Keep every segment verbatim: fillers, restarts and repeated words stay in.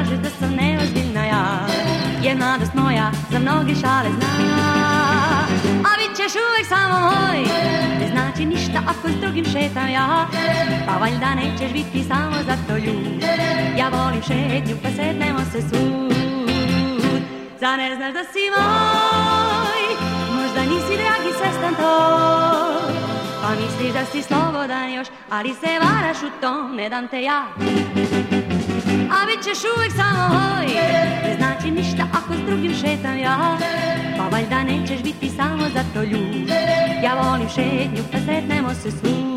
kažeš da sam neozbiljna ja, jer mladost moja za mnoge šale zna. A bit ćeš uvek samo moj, ne znači ništa ako s drugim šetam ja, pa valjda nećeš biti samo zato ljud. Ja volim šetnju pa sretnemo se svud. Zar ne znaš da si moj, možda nisi dragi svestan to, pa misliš da si slobodan još, ali se varaš u to, ne dam te ja. A bit ćeš uvek samo moj, ne znači ništa ako s drugim šetam ja, pa valjda nećeš biti samo zato ljud. Ja volim šetnju pa sretnemo se svud.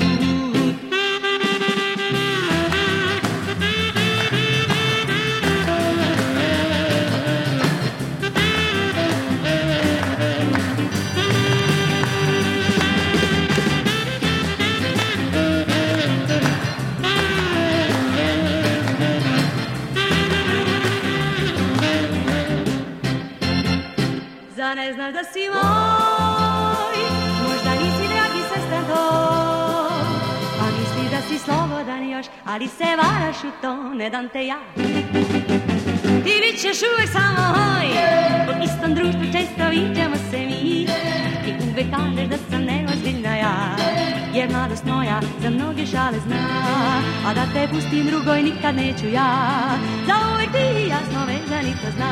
Zar ne znaš da si moj, možda nisi dragi sestra to, pa misliš da si slobodan još, ali se varaš u to, ne dam te ja. Ti bit ćeš uvek samo moj, u istom društvu često viđamo se mi. Ti uvek kažeš da sam neozbiljna ja, jer mladost moja za mnoge šale zna. A da te pustim drugoj nikad neću ja, za uvek ti jasno vezani to zna.